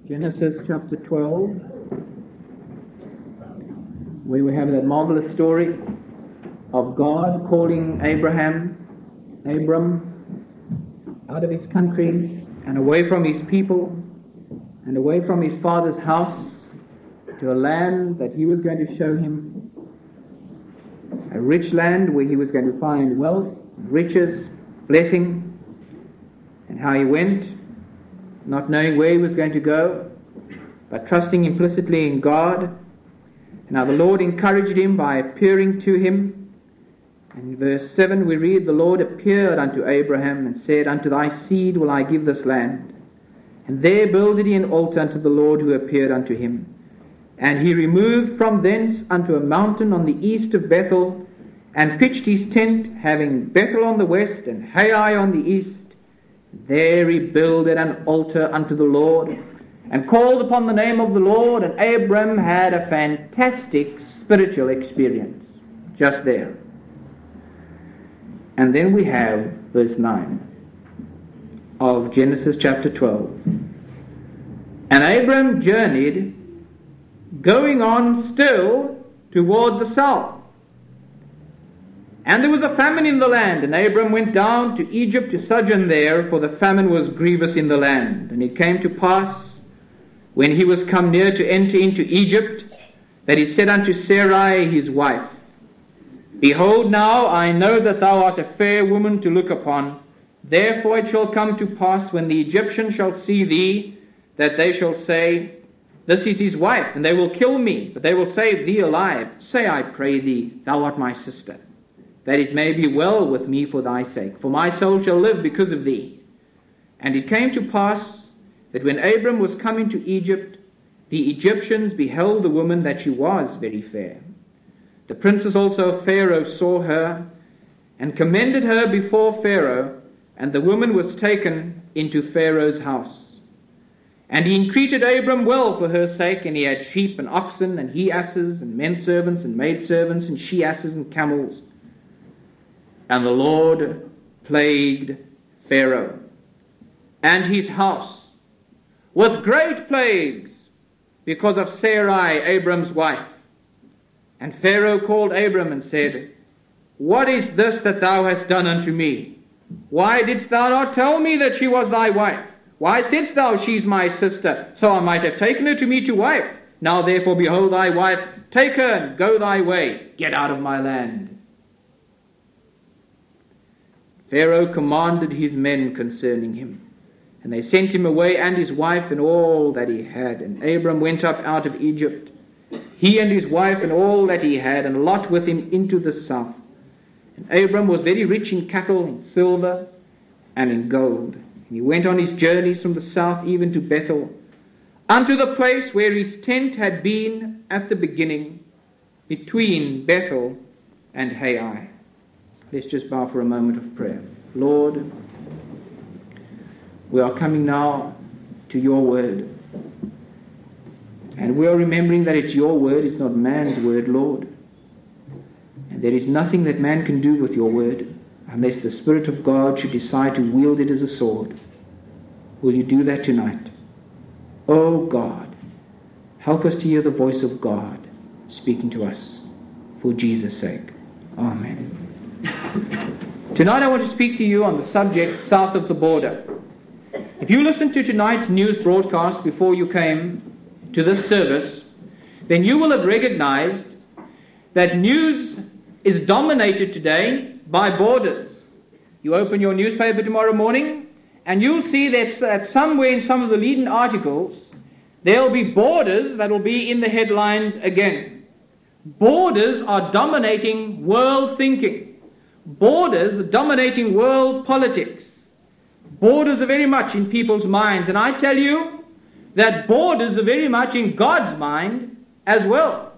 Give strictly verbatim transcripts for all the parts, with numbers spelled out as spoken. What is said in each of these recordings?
Genesis chapter twelve, where we have that marvelous story of God calling Abraham, Abram, out of his country and away from his people and away from his father's house to a land that he was going to show him, a rich land where he was going to find wealth, riches, blessing, and how he went, not knowing where he was going to go, but trusting implicitly in God. Now the Lord encouraged him by appearing to him. And in verse seven we read, "The Lord appeared unto Abraham and said, Unto thy seed will I give this land. And there builded he an altar unto the Lord who appeared unto him. And he removed from thence unto a mountain on the east of Bethel, and pitched his tent, having Bethel on the west and Hai on the east. There he builded an altar unto the Lord, and called upon the name of the Lord, and Abram had a fantastic spiritual experience just there." And then we have verse nine of Genesis chapter twelve. "And Abram journeyed, going on still toward the south. And there was a famine in the land, and Abram went down to Egypt to sojourn there, for the famine was grievous in the land. And it came to pass, when he was come near to enter into Egypt, that he said unto Sarai his wife, Behold, now I know that thou art a fair woman to look upon. Therefore it shall come to pass, when the Egyptians shall see thee, that they shall say, This is his wife, and they will kill me, but they will save thee alive. Say, I pray thee, thou art my sister, that it may be well with me for thy sake. For my soul shall live because of thee. And it came to pass that when Abram was come into Egypt, the Egyptians beheld the woman that she was very fair. The princes also of Pharaoh saw her, and commended her before Pharaoh, and the woman was taken into Pharaoh's house. And he entreated Abram well for her sake, and he had sheep and oxen, and he-asses, and men-servants, and maid-servants, and she-asses, and camels. And the Lord plagued Pharaoh and his house with great plagues because of Sarai, Abram's wife. And Pharaoh called Abram and said, What is this that thou hast done unto me? Why didst thou not tell me that she was thy wife? Why saidst thou, She is my sister, so I might have taken her to me to wife? Now therefore behold thy wife, take her and go thy way, get out of my land. Pharaoh commanded his men concerning him, and they sent him away and his wife and all that he had. And Abram went up out of Egypt, he and his wife and all that he had, and Lot with him into the south. And Abram was very rich in cattle, in silver, and in gold. And he went on his journeys from the south even to Bethel, unto the place where his tent had been at the beginning, between Bethel and Hai." Let's just bow for a moment of prayer. Lord, we are coming now to your word. And we are remembering that it's your word, it's not man's word, Lord. And there is nothing that man can do with your word unless the Spirit of God should decide to wield it as a sword. Will you do that tonight? Oh God, help us to hear the voice of God speaking to us for Jesus' sake. Amen. Tonight I want to speak to you on the subject south of the border. If you listened to tonight's news broadcast before you came to this service, then you will have recognized that news is dominated today by borders. You open your newspaper tomorrow morning and you'll see that, that somewhere in some of the leading articles there'll be borders that will be in the headlines again. Borders are dominating world thinking. Borders are dominating world politics. Borders are very much in people's minds. And I tell you that borders are very much in God's mind as well.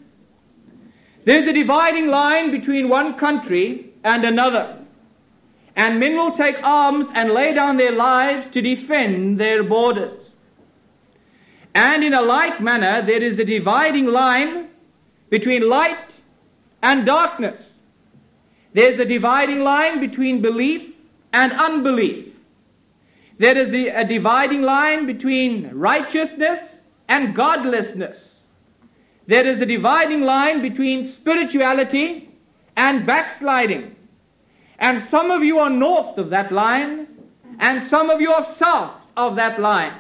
There's a dividing line between one country and another. And men will take arms and lay down their lives to defend their borders. And in a like manner, there is a dividing line between light and darkness. There's a dividing line between belief and unbelief. There is the, a dividing line between righteousness and godlessness. There is a dividing line between spirituality and backsliding. And some of you are north of that line, and some of you are south of that line.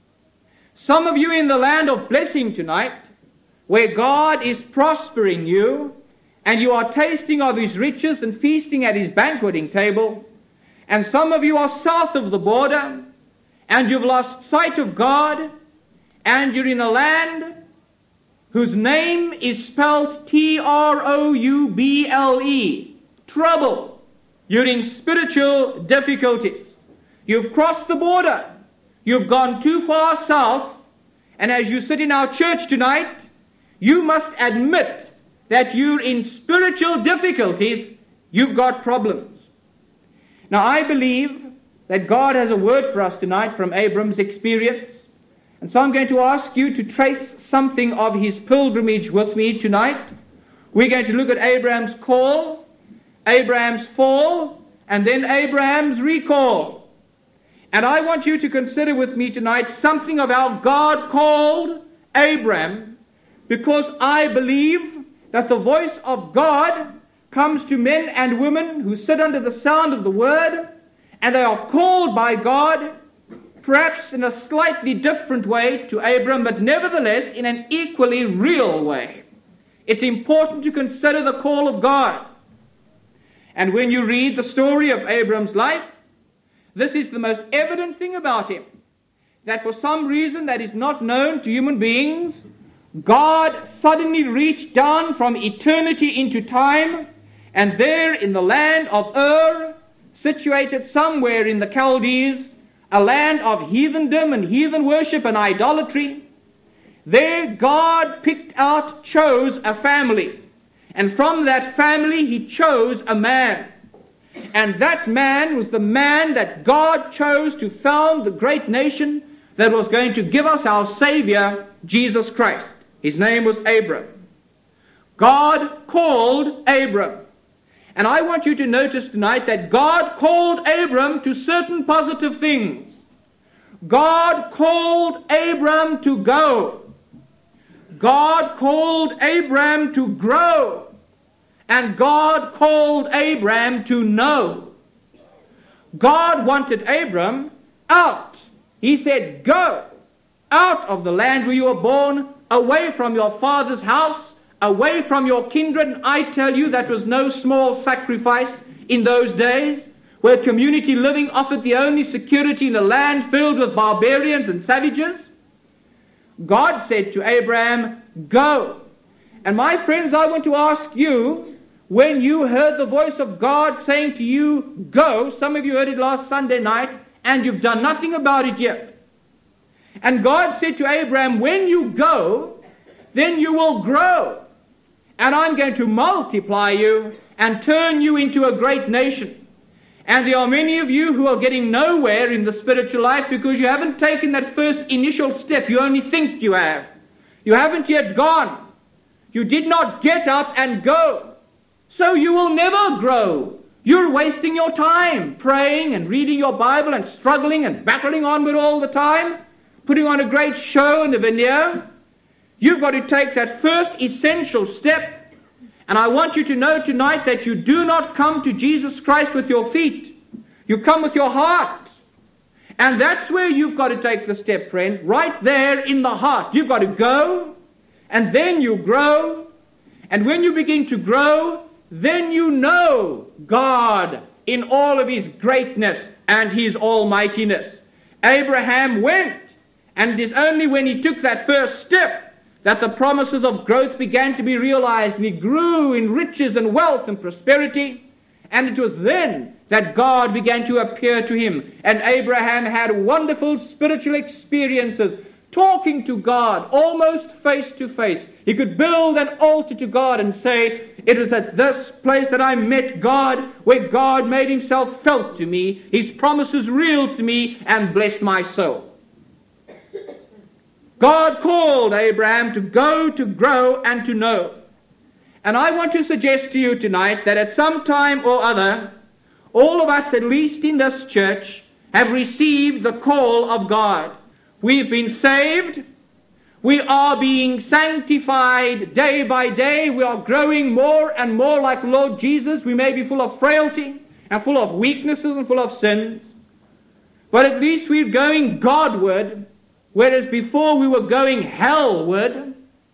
Some of you in the land of blessing tonight, where God is prospering you, and you are tasting of His riches and feasting at His banqueting table. And some of you are south of the border, and you've lost sight of God, and you're in a land whose name is spelled T R O U B L E, trouble. You're in spiritual difficulties. You've crossed the border. You've gone too far south, and as you sit in our church tonight, you must admit that you're in spiritual difficulties. You've got problems. Now, I believe that God has a word for us tonight from Abram's experience. And so I'm going to ask you to trace something of his pilgrimage with me tonight. We're going to look at Abraham's call, Abraham's fall, and then Abraham's recall. And I want you to consider with me tonight something of how God called Abraham, because I believe that the voice of God comes to men and women who sit under the sound of the word, and they are called by God, perhaps in a slightly different way to Abram, but nevertheless in an equally real way. It's important to consider the call of God. And when you read the story of Abram's life, this is the most evident thing about him, that for some reason that is not known to human beings, God suddenly reached down from eternity into time, and there in the land of Ur, situated somewhere in the Chaldees, a land of heathendom and heathen worship and idolatry, there God picked out, chose a family. And from that family He chose a man. And that man was the man that God chose to found the great nation that was going to give us our Savior, Jesus Christ. His name was Abram. God called Abram. And I want you to notice tonight that God called Abram to certain positive things. God called Abram to go. God called Abram to grow. And God called Abram to know. God wanted Abram out. He said, go out of the land where you were born, away from your father's house, away from your kindred. And I tell you, that was no small sacrifice in those days, where community living offered the only security in a land filled with barbarians and savages. God said to Abraham, go. And my friends, I want to ask you, when you heard the voice of God saying to you, go, some of you heard it last Sunday night, and you've done nothing about it yet. And God said to Abraham, when you go, then you will grow. And I'm going to multiply you and turn you into a great nation. And there are many of you who are getting nowhere in the spiritual life because you haven't taken that first initial step. You only think you have. You haven't yet gone. You did not get up and go. So you will never grow. You're wasting your time praying and reading your Bible and struggling and battling on with all the time, putting on a great show in the veneer. You've got to take that first essential step. And I want you to know tonight that you do not come to Jesus Christ with your feet. You come with your heart. And that's where you've got to take the step, friend. Right there in the heart. You've got to go, and then you grow. And when you begin to grow, then you know God in all of His greatness and His almightiness. Abraham went, and it is only when he took that first step that the promises of growth began to be realized, and he grew in riches and wealth and prosperity. And it was then that God began to appear to him. And Abraham had wonderful spiritual experiences, talking to God almost face to face. He could build an altar to God and say, it is at this place that I met God, where God made Himself felt to me, His promises real to me, and blessed my soul. God called Abraham to go, to grow, and to know. And I want to suggest to you tonight that at some time or other, all of us, at least in this church, have received the call of God. We've been saved. We are being sanctified day by day. We are growing more and more like Lord Jesus. We may be full of frailty and full of weaknesses and full of sins, but at least we're going Godward, whereas before we were going hellward.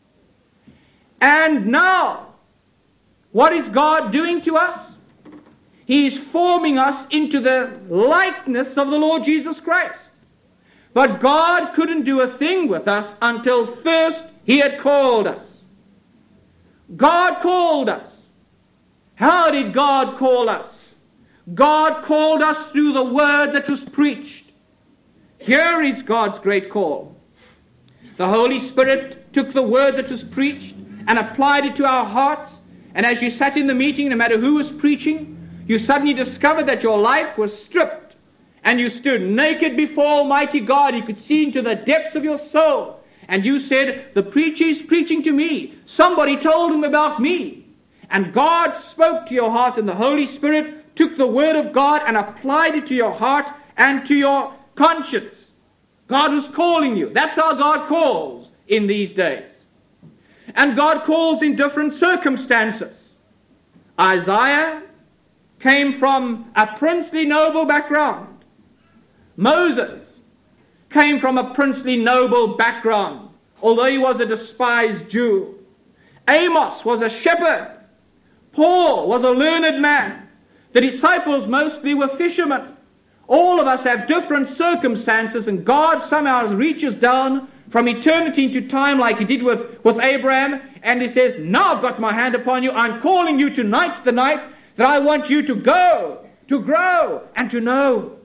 And now, what is God doing to us? He is forming us into the likeness of the Lord Jesus Christ. But God couldn't do a thing with us until first He had called us. God called us. How did God call us? God called us through the word that was preached. Here is God's great call. The Holy Spirit took the word that was preached and applied it to our hearts. And as you sat in the meeting, no matter who was preaching, you suddenly discovered that your life was stripped, and you stood naked before Almighty God. You could see into the depths of your soul, and you said, the preacher is preaching to me. Somebody told him about me. And God spoke to your heart, and the Holy Spirit took the word of God and applied it to your heart and to your conscience. God was calling you. That's how God calls in these days. And God calls in different circumstances. Isaiah came from a princely noble background. Moses came from a princely noble background, although he was a despised Jew. Amos was a shepherd. Paul was a learned man. The disciples mostly were fishermen. All of us have different circumstances, and God somehow reaches down from eternity into time like He did with, with Abraham, and He says, now I've got my hand upon you. I'm calling you tonight's the night that I want you to go, to grow, and to know.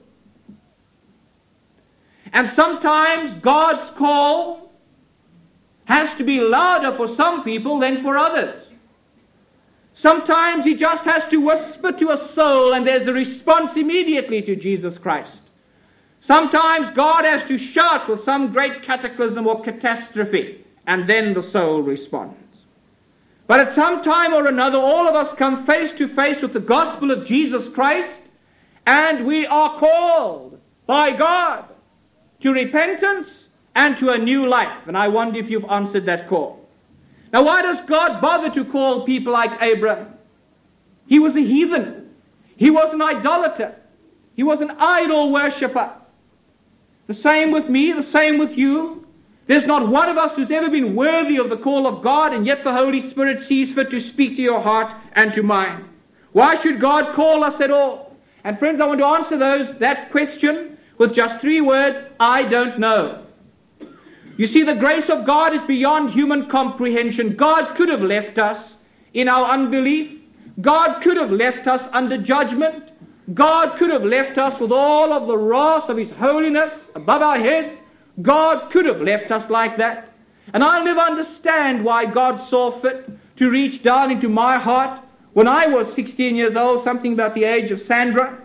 And sometimes God's call has to be louder for some people than for others. Sometimes He just has to whisper to a soul, and there's a response immediately to Jesus Christ. Sometimes God has to shout with some great cataclysm or catastrophe, and then the soul responds. But at some time or another, all of us come face to face with the gospel of Jesus Christ, and we are called by God to repentance and to a new life. And I wonder if you've answered that call. Now, why does God bother to call people like Abraham? He was a heathen. He was an idolater. He was an idol worshipper. The same with me, the same with you. There's not one of us who's ever been worthy of the call of God, and yet the Holy Spirit sees fit to speak to your heart and to mine. Why should God call us at all? And friends, I want to answer those that question with just three words: I don't know. You see, the grace of God is beyond human comprehension. God could have left us in our unbelief. God could have left us under judgment. God could have left us with all of the wrath of His holiness above our heads. God could have left us like that. And I'll never understand why God saw fit to reach down into my heart when I was sixteen years old, something about the age of Sandra.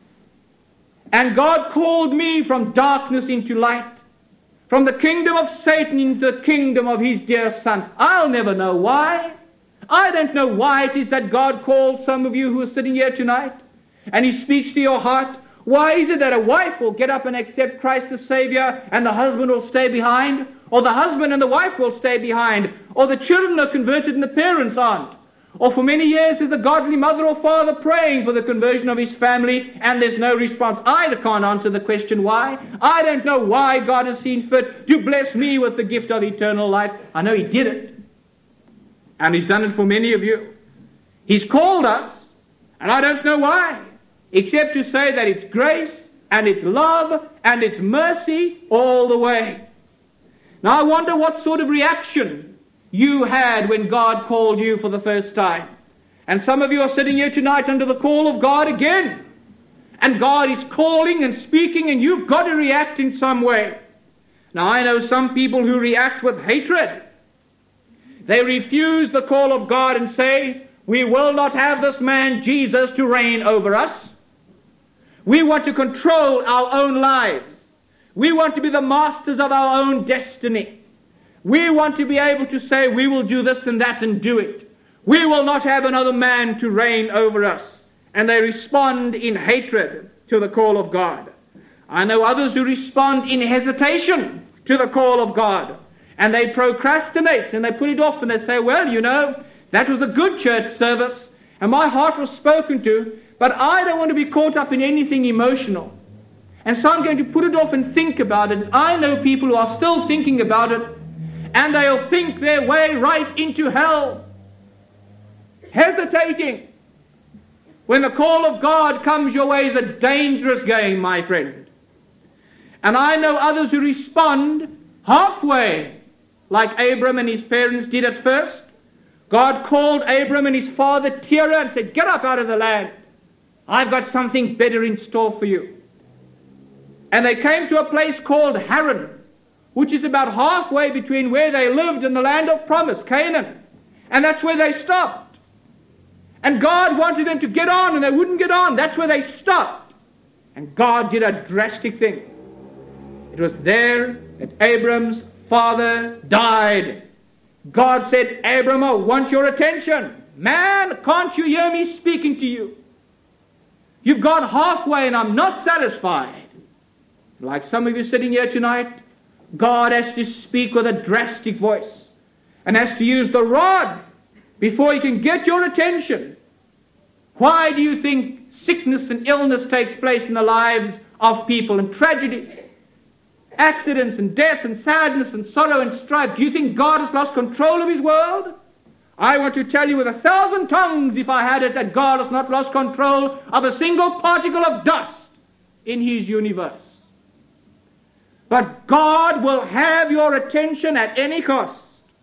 And God called me from darkness into light, from the kingdom of Satan into the kingdom of His dear Son. I'll never know why. I don't know why it is that God calls some of you who are sitting here tonight, and He speaks to your heart. Why is it that a wife will get up and accept Christ as Savior and the husband will stay behind? Or the husband and the wife will stay behind? Or the children are converted and the parents aren't? Or for many years there's a godly mother or father praying for the conversion of his family and there's no response? I can't answer the question why. I don't know why God has seen fit to bless me with the gift of eternal life. I know He did it. And He's done it for many of you. He's called us, and I don't know why, except to say that it's grace and it's love and it's mercy all the way. Now I wonder what sort of reaction you had when God called you for the first time. And some of you are sitting here tonight under the call of God again. And God is calling and speaking, and you've got to react in some way. Now I know some people who react with hatred. They refuse the call of God and say, we will not have this man Jesus to reign over us. We want to control our own lives. We want to be the masters of our own destiny. We want to be able to say we will do this and that and do it. We will not have another man to reign over us. And they respond in hatred to the call of God. I know others who respond in hesitation to the call of God. And they procrastinate and they put it off and they say, well, you know, that was a good church service and my heart was spoken to, but I don't want to be caught up in anything emotional. And so I'm going to put it off and think about it. I know people who are still thinking about it, and they'll think their way right into hell. Hesitating when the call of God comes your way is a dangerous game, my friend. And I know others who respond halfway, like Abram and his parents did at first. God called Abram and his father Terah and said, get up out of the land. I've got something better in store for you. And they came to a place called Haran, which is about halfway between where they lived and the land of promise, Canaan. And that's where they stopped. And God wanted them to get on, and they wouldn't get on. That's where they stopped. And God did a drastic thing. It was there that Abram's father died. God said, Abram, I want your attention. Man, can't you hear me speaking to you? You've gone halfway and I'm not satisfied. Like some of you sitting here tonight, God has to speak with a drastic voice and has to use the rod before he can get your attention. Why do you think sickness and illness takes place in the lives of people, and tragedy, accidents and death and sadness and sorrow and strife? Do you think God has lost control of his world? I want to tell you with a thousand tongues, if I had it, that God has not lost control of a single particle of dust in his universe. But God will have your attention at any cost.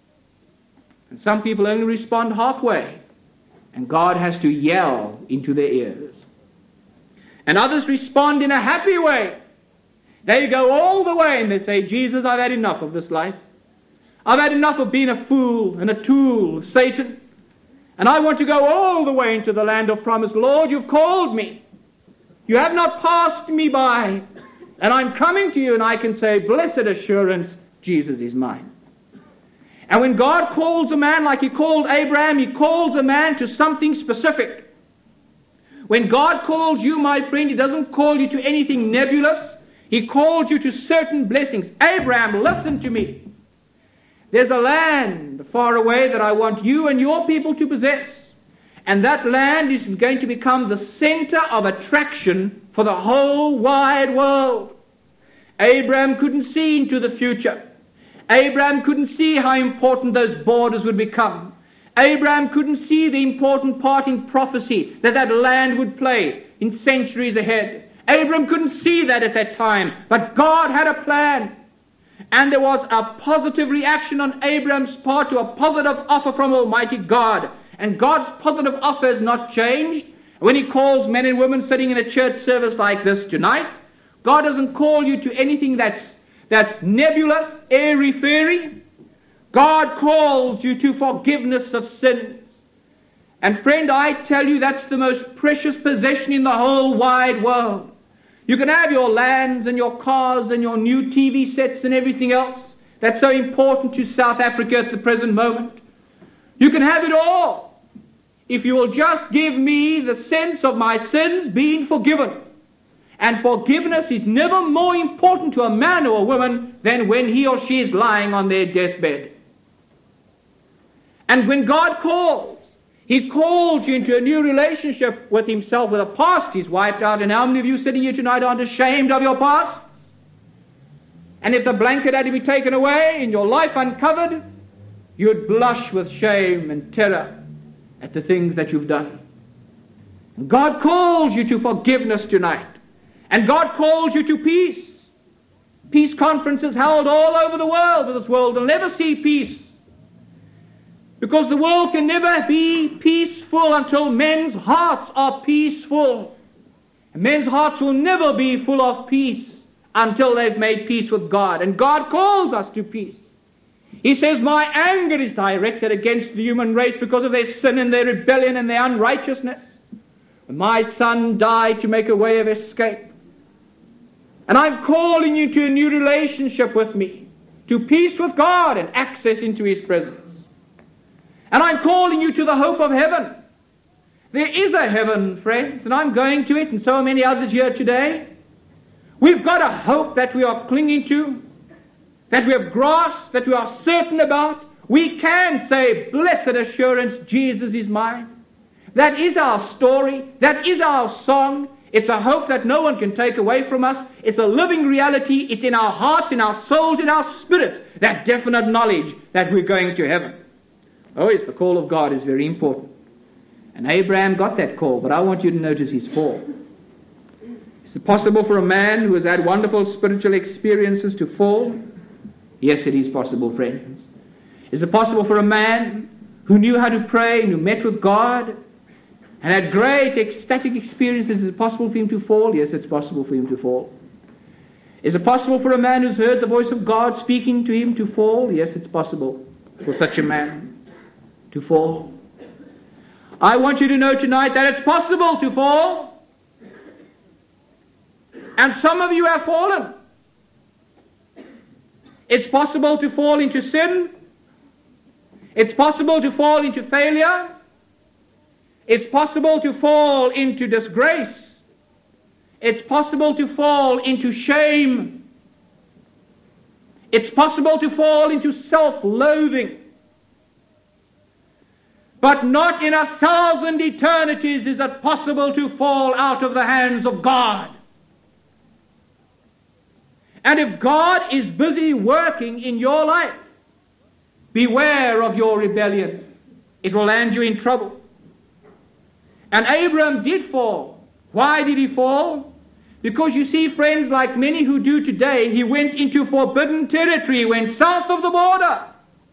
And some people only respond halfway, and God has to yell into their ears. And others respond in a happy way. They go all the way and they say, Jesus, I've had enough of this life. I've had enough of being a fool and a tool of Satan. And I want to go all the way into the land of promise. Lord, you've called me. You have not passed me by. And I'm coming to you, and I can say, blessed assurance, Jesus is mine. And when God calls a man like he called Abraham, he calls a man to something specific. When God calls you, my friend, he doesn't call you to anything nebulous. He called you to certain blessings. Abraham, listen to me. There's a land far away that I want you and your people to possess. And that land is going to become the center of attraction for the whole wide world. Abraham couldn't see into the future. Abraham couldn't see how important those borders would become. Abraham couldn't see the important part in prophecy that that land would play in centuries ahead. Abraham couldn't see that at that time, but God had a plan. And there was a positive reaction on Abraham's part to a positive offer from Almighty God. And God's positive offer has not changed. When he calls men and women sitting in a church service like this tonight, God doesn't call you to anything that's, that's nebulous, airy-fairy. God calls you to forgiveness of sins. And friend, I tell you, that's the most precious possession in the whole wide world. You can have your lands and your cars and your new T V sets and everything else that's so important to South Africa at the present moment. You can have it all if you will just give me the sense of my sins being forgiven. And forgiveness is never more important to a man or a woman than when he or she is lying on their deathbed. And when God calls, he calls you into a new relationship with himself, with a past he's wiped out. And how many of you sitting here tonight aren't ashamed of your past? And if the blanket had to be taken away and your life uncovered, you'd blush with shame and terror at the things that you've done. And God calls you to forgiveness tonight. And God calls you to peace. Peace conferences held all over the world, but this world will never see peace. Because the world can never be peaceful until men's hearts are peaceful. And men's hearts will never be full of peace until they've made peace with God. And God calls us to peace. He says, my anger is directed against the human race because of their sin and their rebellion and their unrighteousness. And my Son died to make a way of escape. And I'm calling you to a new relationship with me, to peace with God and access into his presence. And I'm calling you to the hope of heaven. There is a heaven, friends, and I'm going to it, and so are many others here today, We've got a hope that we are clinging to, that we have grasped, that we are certain about. We can say, blessed assurance, Jesus is mine. That is our story. That is our song. It's a hope that no one can take away from us. It's a living reality. It's in our hearts, in our souls, in our spirits. That definite knowledge that we're going to heaven. Oh, yes, the call of God is very important. And Abraham got that call, but I want you to notice his fall. Is it possible for a man who has had wonderful spiritual experiences to fall? Yes, it is possible, friends. Is it possible for a man who knew how to pray and who met with God and had great ecstatic experiences, is it possible for him to fall? Yes, it's possible for him to fall. Is it possible for a man who's heard the voice of God speaking to him to fall? Yes, it's possible for such a man to fall. I want you to know tonight that it's possible to fall. And some of you have fallen. It's possible to fall into sin. It's possible to fall into failure. It's possible to fall into disgrace. It's possible to fall into shame. It's possible to fall into self-loathing. But not in a thousand eternities is it possible to fall out of the hands of God. And if God is busy working in your life, beware of your rebellion. It will land you in trouble. And Abraham did fall. Why did he fall? Because you see, friends, like many who do today, he went into forbidden territory, he went south of the border.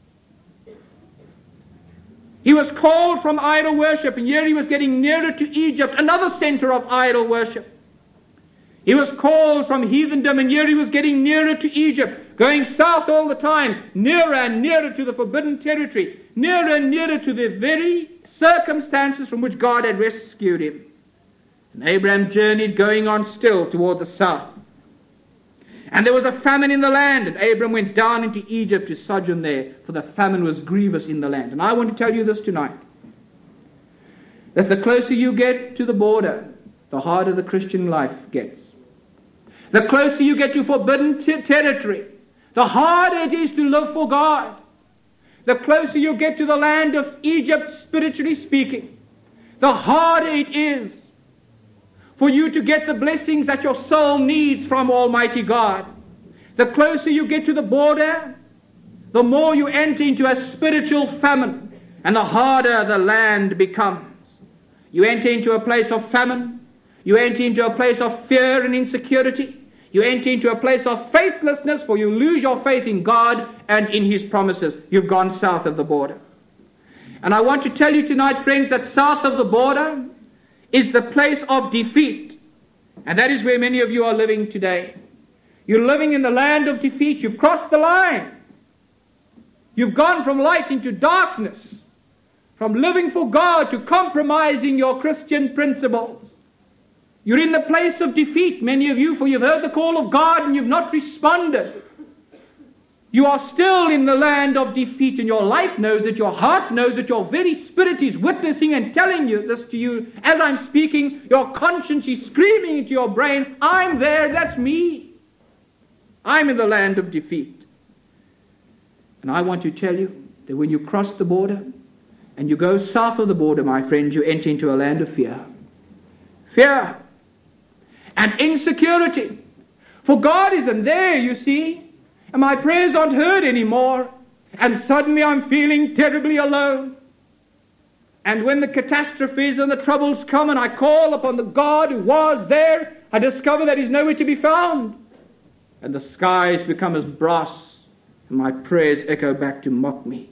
He was called from idol worship, and here he was getting nearer to Egypt, another center of idol worship. He was called from heathendom, and here he was getting nearer to Egypt, going south all the time, nearer and nearer to the forbidden territory, nearer and nearer to the very circumstances from which God had rescued him. And Abraham journeyed, going on still toward the south. And there was a famine in the land, and Abraham went down into Egypt to sojourn there, for the famine was grievous in the land. And I want to tell you this tonight, that the closer you get to the border, the harder the Christian life gets. The closer you get to forbidden ter- territory, the harder it is to live for God. The closer you get to the land of Egypt, spiritually speaking, the harder it is for you to get the blessings that your soul needs from Almighty God. The closer you get to the border, the more you enter into a spiritual famine, and the harder the land becomes. You enter into a place of famine. You enter into a place of fear and insecurity. You enter into a place of faithlessness, for you lose your faith in God and in His promises. You've gone south of the border. And I want to tell you tonight, friends, that south of the border is the place of defeat. And that is where many of you are living today. You're living in the land of defeat. You've crossed the line. You've gone from light into darkness, from living for God to compromising your Christian principles. You're in the place of defeat, many of you, for you've heard the call of God and you've not responded. You are still in the land of defeat, and your life knows it, your heart knows it, your very spirit is witnessing and telling you this to you. As I'm speaking, your conscience is screaming into your brain, I'm there, that's me. I'm in the land of defeat. And I want to tell you that when you cross the border and you go south of the border, my friends, you enter into a land of fear. Fear and insecurity. For God isn't there, you see. And my prayers aren't heard anymore. And suddenly I'm feeling terribly alone. And when the catastrophes and the troubles come and I call upon the God who was there, I discover that He's nowhere to be found. And the skies become as brass, and my prayers echo back to mock me.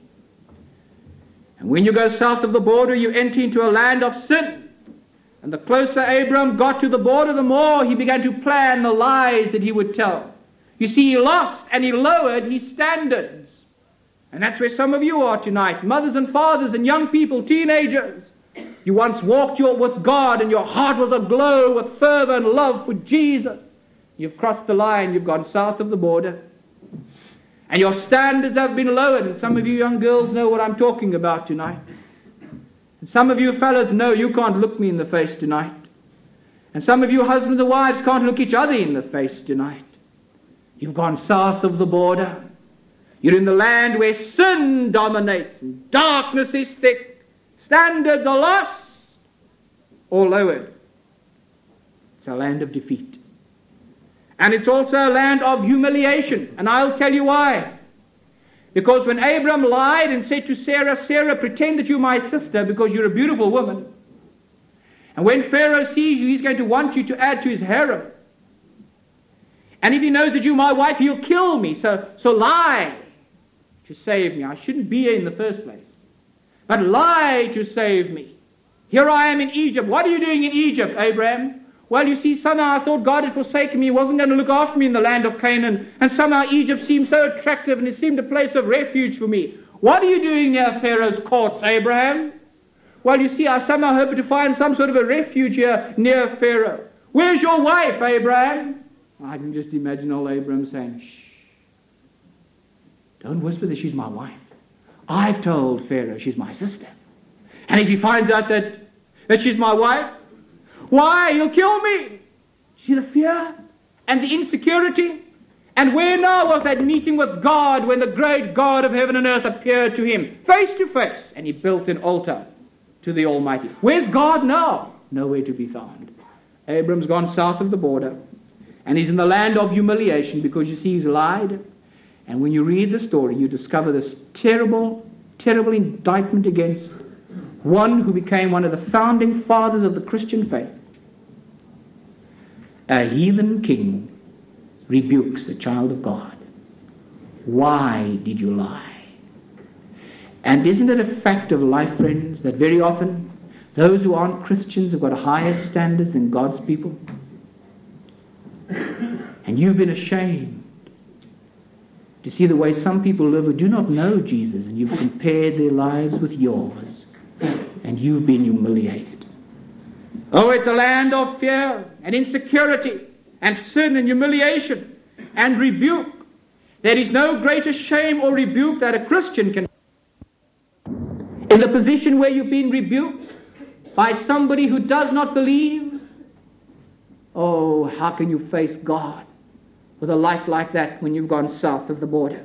And when you go south of the border, you enter into a land of sin. And the closer Abram got to the border, the more he began to plan the lies that he would tell. You see, he lost and he lowered his standards. And that's where some of you are tonight, mothers and fathers and young people, teenagers. You once walked your, with God and your heart was aglow with fervor and love for Jesus. You've crossed the line, you've gone south of the border. And your standards have been lowered. And some of you young girls know what I'm talking about tonight. And some of you fellas know you can't look me in the face tonight. And some of you husbands and wives can't look each other in the face tonight. You've gone south of the border. You're in the land where sin dominates and darkness is thick. Standards are lost or lowered. It's a land of defeat. And it's also a land of humiliation. And I'll tell you why. Because when Abram lied and said to Sarah, Sarah, pretend that you're my sister because you're a beautiful woman. And when Pharaoh sees you, he's going to want you to add to his harem. And if he knows that you're my wife, he'll kill me. So, so lie to save me. I shouldn't be here in the first place. But lie to save me. Here I am in Egypt. What are you doing in Egypt, Abraham? Well, you see, somehow I thought God had forsaken me. He wasn't going to look after me in the land of Canaan. And somehow Egypt seemed so attractive and it seemed a place of refuge for me. What are you doing near Pharaoh's courts, Abraham? Well, you see, I somehow hoped to find some sort of a refuge here near Pharaoh. Where's your wife, Abraham? I can just imagine old Abraham saying, shh. Don't whisper that she's my wife. I've told Pharaoh she's my sister. And if he finds out that, that she's my wife, why, he'll kill me. See the fear and the insecurity? And where now was that meeting with God when the great God of heaven and earth appeared to him, face to face, and he built an altar to the Almighty? Where's God now? Nowhere to be found. Abram's gone south of the border, and he's in the land of humiliation because, you see, he's lied. And when you read the story, you discover this terrible, terrible indictment against one who became one of the founding fathers of the Christian faith. A heathen king rebukes a child of God. Why did you lie? And isn't it a fact of life, friends, that very often those who aren't Christians have got higher standards than God's people? And you've been ashamed to see the way some people live who do not know Jesus, and you've compared their lives with yours, and you've been humiliated. Oh, it's a land of fear and insecurity and sin and humiliation and rebuke. There is no greater shame or rebuke that a Christian can. In the position where you've been rebuked by somebody who does not believe, oh, how can you face God with a life like that when you've gone south of the border?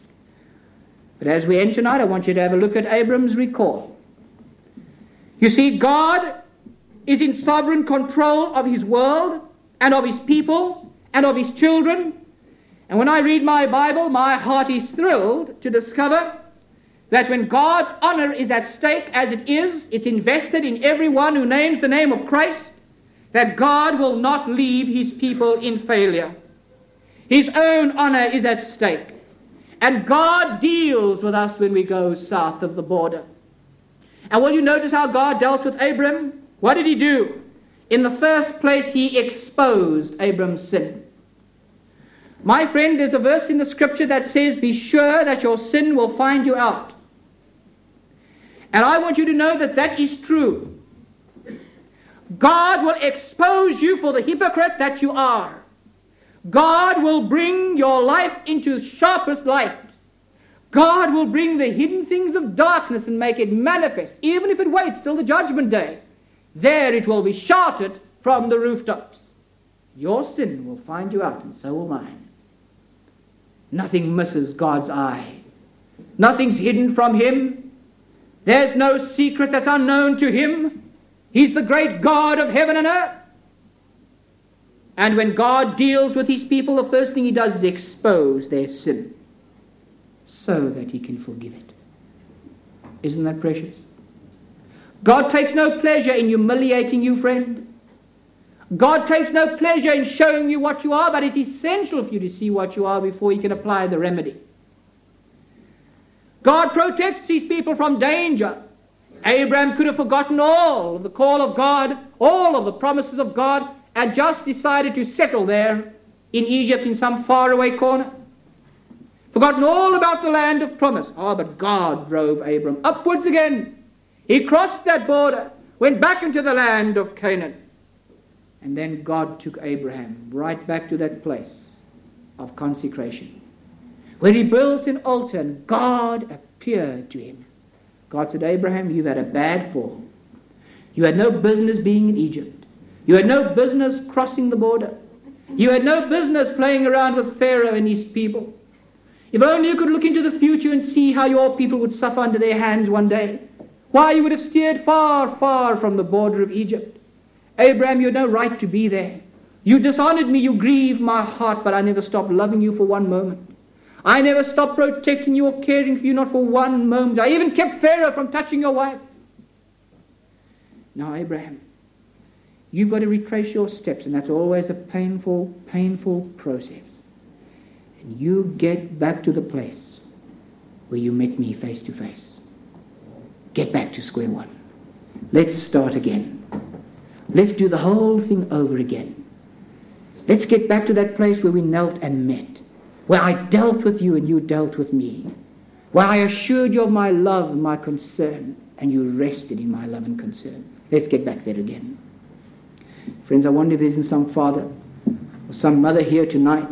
But as we end tonight, I want you to have a look at Abram's recall. You see, God is in sovereign control of his world and of his people and of his children. And when I read my Bible, my heart is thrilled to discover that when God's honor is at stake, as it is, it's invested in everyone who names the name of Christ, that God will not leave his people in failure. His own honor is at stake. And God deals with us when we go south of the border. And will you notice how God dealt with Abram? What did he do? In the first place, he exposed Abram's sin. My friend, there's a verse in the scripture that says, be sure that your sin will find you out. And I want you to know that that is true. God will expose you for the hypocrite that you are. God will bring your life into sharpest light. God will bring the hidden things of darkness and make it manifest, even if it waits till the judgment day. There it will be shouted from the rooftops. Your sin will find you out, and so will mine. Nothing misses God's eye. Nothing's hidden from him. There's no secret that's unknown to him. He's the great God of heaven and earth. And when God deals with his people, the first thing he does is expose their sin so that he can forgive it. Isn't that precious? God takes no pleasure in humiliating you, friend. God takes no pleasure in showing you what you are, but it's essential for you to see what you are before he can apply the remedy. God protects his people from danger. Abraham could have forgotten all of the call of God, all of the promises of God, and just decided to settle there in Egypt in some faraway corner. Forgotten all about the land of promise. Oh, but God drove Abram upwards again. He crossed that border, went back into the land of Canaan. And then God took Abraham right back to that place of consecration, where he built an altar and God appeared to him. God said, Abraham, you've had a bad fall. You had no business being in Egypt. You had no business crossing the border. You had no business playing around with Pharaoh and his people. If only you could look into the future and see how your people would suffer under their hands one day. Why, you would have steered far, far from the border of Egypt. Abraham, you had no right to be there. You dishonored me, you grieved my heart, but I never stopped loving you for one moment. I never stopped protecting you or caring for you, not for one moment. I even kept Pharaoh from touching your wife. Now, Abraham, you've got to retrace your steps, and that's always a painful, painful process. And you get back to the place where you met me face to face. Get back to square one. Let's start again. Let's do the whole thing over again. Let's get back to that place where we knelt and met, where I dealt with you and you dealt with me, where I assured you of my love and my concern, and you rested in my love and concern. Let's get back there again. Friends, I wonder if there isn't some father or some mother here tonight,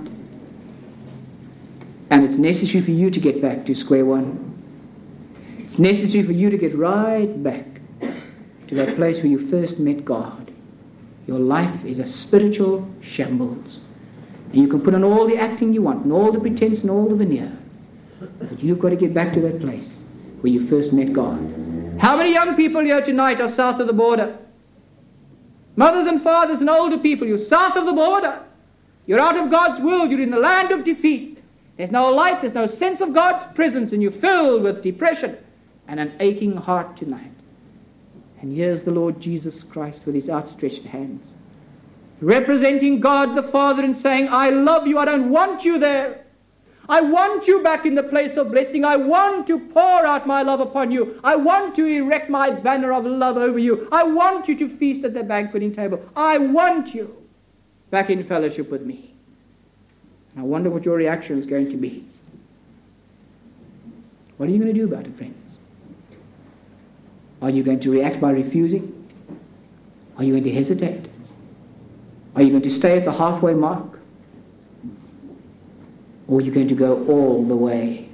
and it's necessary for you to get back to square one. It's necessary for you to get right back to that place where you first met God. Your life is a spiritual shambles. And you can put on all the acting you want, and all the pretense and all the veneer. But you've got to get back to that place where you first met God. How many young people here tonight are south of the border? Mothers and fathers and older people, you're south of the border. You're out of God's will. You're in the land of defeat. There's no light. There's no sense of God's presence. And you're filled with depression and an aching heart tonight. And here's the Lord Jesus Christ with his outstretched hands, representing God the Father and saying, I love you. I don't want you there. I want you back in the place of blessing. I want to pour out my love upon you. I want to erect my banner of love over you. I want you to feast at the banqueting table. I want you back in fellowship with me. And I wonder what your reaction is going to be. What are you going to do about it, friends? Are you going to react by refusing? Are you going to hesitate? Are you going to stay at the halfway mark? Or are you going to go all the way?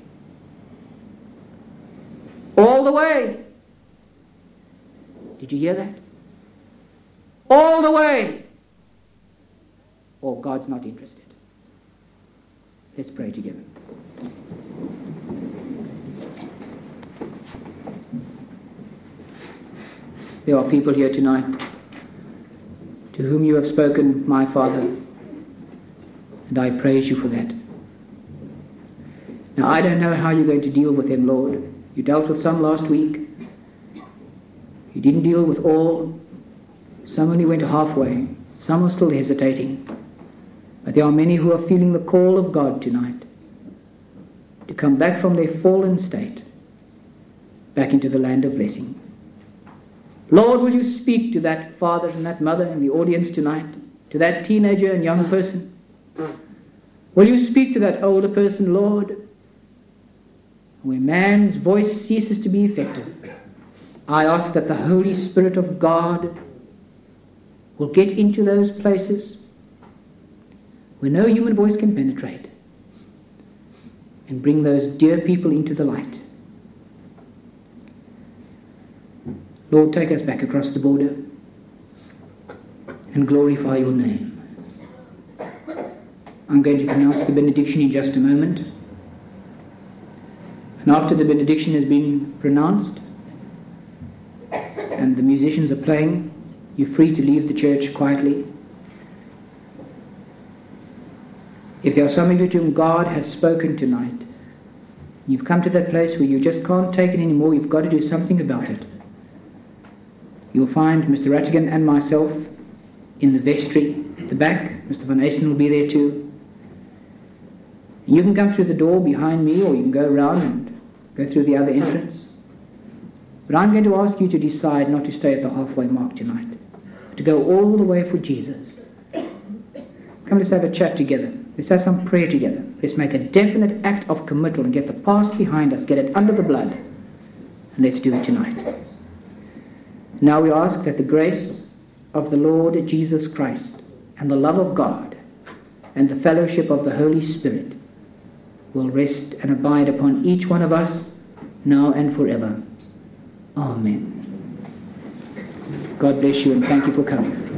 All the way. Did you hear that? All the way. Or God's not interested. Let's pray together. There are people here tonight to whom you have spoken, my Father, and I praise you for that. Now, I don't know how you're going to deal with them, Lord. You dealt with some last week. You didn't deal with all. Some only went halfway. Some are still hesitating. But there are many who are feeling the call of God tonight to come back from their fallen state, back into the land of blessing. Lord, will you speak to that father and that mother in the audience tonight, to that teenager and young person? Will you speak to that older person, Lord? Where man's voice ceases to be effective, I ask that the Holy Spirit of God will get into those places where no human voice can penetrate and bring those dear people into the light. Lord, take us back across the border and glorify your name. I'm going to pronounce the benediction in just a moment. And after the benediction has been pronounced and the musicians are playing, you're free to leave the church quietly. If there are some of you to whom God has spoken tonight, you've come to that place where you just can't take it anymore, you've got to do something about it. You'll find Mister Rattigan and myself in the vestry at the back. Mister Van Eysen will be there too. You can come through the door behind me, or you can go around and go through the other entrance. But I'm going to ask you to decide not to stay at the halfway mark tonight, but to go all the way for Jesus. Come, let's have a chat together. Let's have some prayer together. Let's make a definite act of committal and get the past behind us, get it under the blood, and let's do it tonight. Now we ask that the grace of the Lord Jesus Christ and the love of God and the fellowship of the Holy Spirit will rest and abide upon each one of us now and forever. Amen. God bless you and thank you for coming.